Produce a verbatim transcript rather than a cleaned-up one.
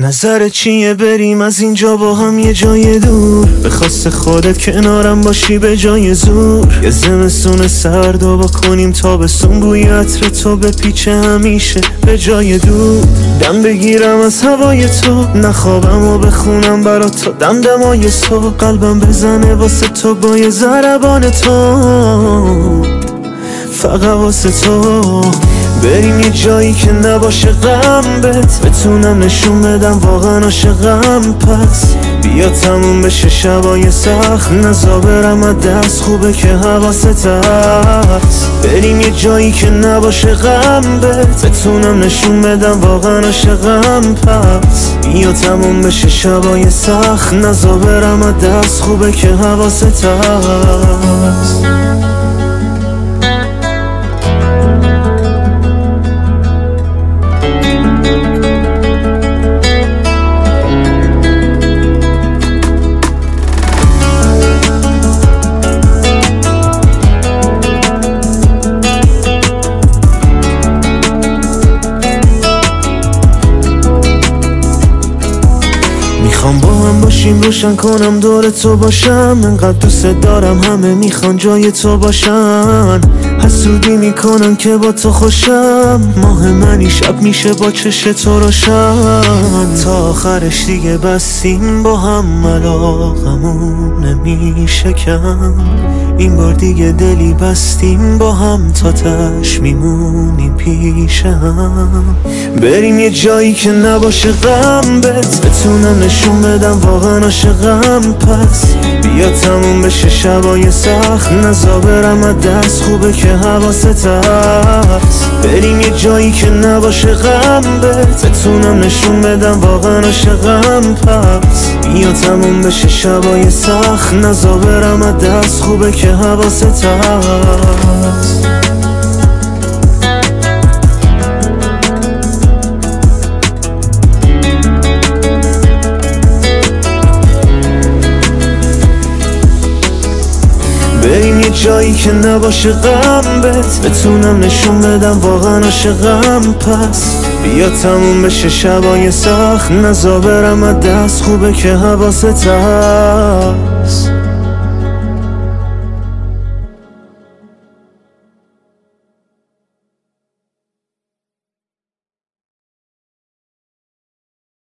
نظر چیه بریم از اینجا با هم یه جای دور؟ به خواست خودت کنارم باشی به جای زور. یه زمستون سرد و با کنیم تابستون، بوی عطر تو به پیچه همیشه به جای دور. دم بگیرم از هوای تو، نخوابم و بخونم برات تا دم دمای صبح. قلبم بزنه واسه تو با یه ضربان تو، فقط واسه تو. بریم یه جایی که نباشه غم بهت، بتونم نشون بدم واقعا عاشقم. پس بیا تموم بشه شبای سخت، نزا برم از دست، خوبه که حواست هست. بریم یه جایی که نباشه غم بهت، بتونم نشون بدم واقعا عاشقم. پس بیا تموم بشه شبای سخت، نزا برم از دست، خوبه که حواست هست. میخوام با هم باشیم، روشن کنم دور تو باشم. انقدر دوست دارم همه میخوان جای تو باشن. حسودی میکنن که با تو خوشم، ماه منی شب میشه با چش تو روشن. تا آخرش دیگه بستیم با هم، علاقمون نمیشه کم. این بار دیگه دلی بستیم با هم، تا تش میمونیم پیش هم. بریم یه جایی که نباشه غم بهت، بتونم نشون بدم واقعا عاشقم. پس بیا تموم بشه شبای سخت، نزا برم از دست، خوبه که حواست هست. بریم یه جایی که نباشه غم بهت، بتونم نشون بدم واقعا عاشقم. پس بیا تموم بشه شبای سخت، نزا برم از دست، خوبه که حواست هست. بریم یه جایی که نباشه غم بهت، بتونم نشون بدم واقعا عاشقم. پس بیا تموم بشه شبای سخت، نزا برم از دست، خوبه که حواست هست.